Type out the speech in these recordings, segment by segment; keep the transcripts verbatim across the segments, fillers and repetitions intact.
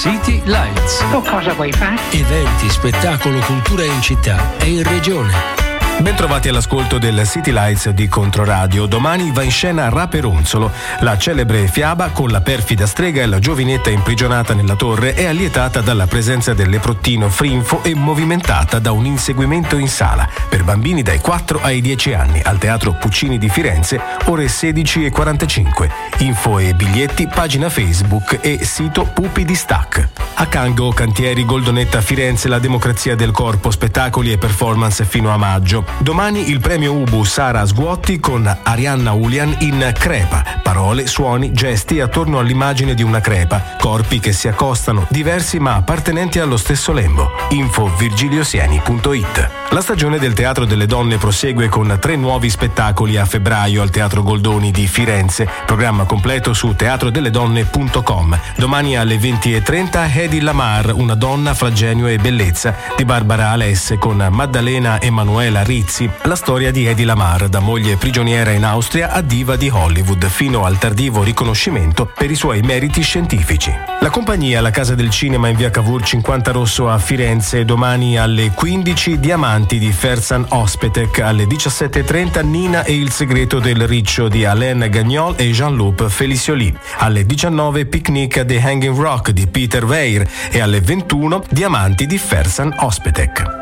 City Lights. O cosa vuoi fare? Eventi, spettacolo, cultura in città e in regione. Bentrovati all'ascolto del City Lights di Controradio. Domani va in scena Raperonzolo, la celebre fiaba con la perfida strega e la giovinetta imprigionata nella torre è allietata dalla presenza del leprottino Frinfo e movimentata da un inseguimento in sala per bambini dai quattro ai dieci anni al Teatro Puccini di Firenze, ore sedici e quarantacinque. Info e biglietti, pagina Facebook e sito Pupi di Stac. A Cango Cantieri Goldonetta Firenze, la democrazia del corpo, spettacoli e performance fino a maggio. Domani il premio Ubu Sara Sguotti con Arianna Ulian in Crepa. Parole, suoni, gesti attorno all'immagine di una crepa. Corpi che si accostano, diversi ma appartenenti allo stesso lembo. Info virgiliosieni punto it. La stagione del Teatro delle Donne prosegue con tre nuovi spettacoli a febbraio al Teatro Goldoni di Firenze. Programma completo su teatro delle donne punto com. Domani alle venti e trenta Hedy Lamar, una donna fra genio e bellezza, di Barbara Alesse con Maddalena Emanuela Rizzi. La storia di Hedy Lamar, da moglie prigioniera in Austria a diva di Hollywood, fino al tardivo riconoscimento per i suoi meriti scientifici. La compagnia La Casa del Cinema in via Cavour cinquanta Rosso a Firenze. Domani alle quindici Diamanti di Ferzan Ospetek, alle diciassette e trenta Nina e il segreto del riccio di Alain Gagnol e Jean-Luc Felicioli, alle diciannove Picnic The Hanging Rock di Peter Weir e alle ventuno Diamanti di Ferzan Ospetek.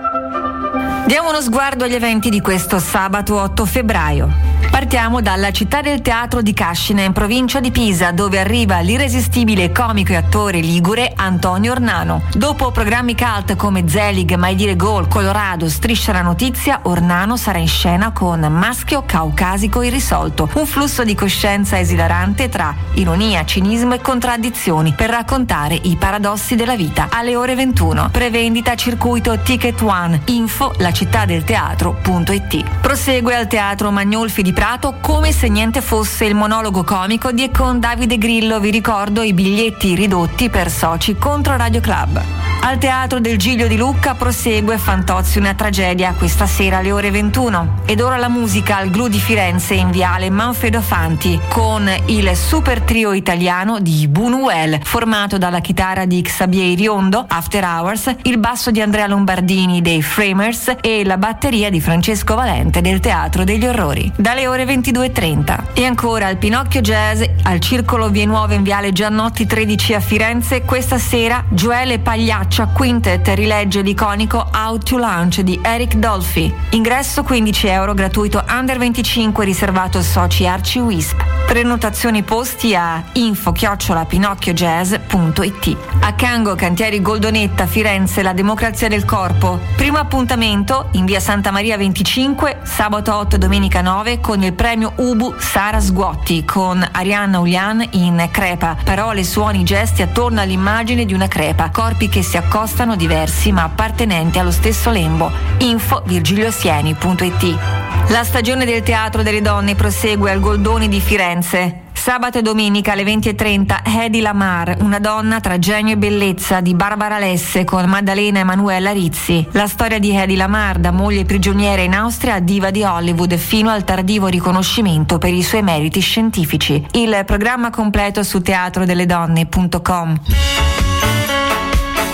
Diamo uno sguardo agli eventi di questo sabato otto febbraio. Partiamo dalla città del teatro di Cascina, in provincia di Pisa, dove arriva l'irresistibile comico e attore ligure Antonio Ornano. Dopo programmi cult come Zelig, Mai dire gol, Colorado, Striscia la notizia, Ornano sarà in scena con Maschio caucasico irrisolto, un flusso di coscienza esilarante tra ironia, cinismo e contraddizioni per raccontare i paradossi della vita. Alle ore ventuno, prevendita circuito Ticket One, info la città del teatro punto it. Prosegue al Teatro Magnolfi di Prato Come se niente fosse, il monologo comico di e con Davide Grillo. Vi ricordo i biglietti ridotti per soci contro Radio Club. Al Teatro del Giglio di Lucca prosegue Fantozzi una tragedia, questa sera alle ore ventuno. Ed ora la musica al Glu di Firenze in viale Manfredo Fanti con il super trio italiano di Buñuel, formato dalla chitarra di Xavier Iriondo, After Hours, il basso di Andrea Lombardini dei Framers e la batteria di Francesco Valente del Teatro degli Orrori, dalle ore ventidue e trenta. E ancora al Pinocchio Jazz al Circolo Vie Nuove in viale Giannotti tredici a Firenze, questa sera Gioele Pagliaccia Quintet rilegge l'iconico Out to Lunch di Eric Dolphy. Ingresso quindici euro, gratuito under venticinque, riservato soci Arci Wisp. Prenotazioni posti a info chiocciola pinocchio jazz punto it. A Cango Cantieri Goldonetta Firenze, la democrazia del corpo. Primo appuntamento in via Santa Maria venticinque, sabato otto e domenica nove, con il premio Ubu Sara Sguotti con Arianna Ulian in Crepa. Parole, suoni, gesti attorno all'immagine di una crepa. Corpi che si accostano, diversi ma appartenenti allo stesso lembo. Info virgiliosieni punto it. La stagione del Teatro delle Donne prosegue al Goldoni di Firenze. Sabato e domenica alle venti e trenta Hedy Lamar, una donna tra genio e bellezza di Barbara Alesse con Maddalena Emanuela Rizzi. La storia di Hedy Lamar, da moglie prigioniera in Austria a diva di Hollywood, fino al tardivo riconoscimento per i suoi meriti scientifici. Il programma completo su teatro delle donne punto com.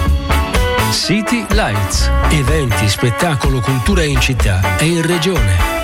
City Lights. Eventi, spettacolo, cultura in città e in regione.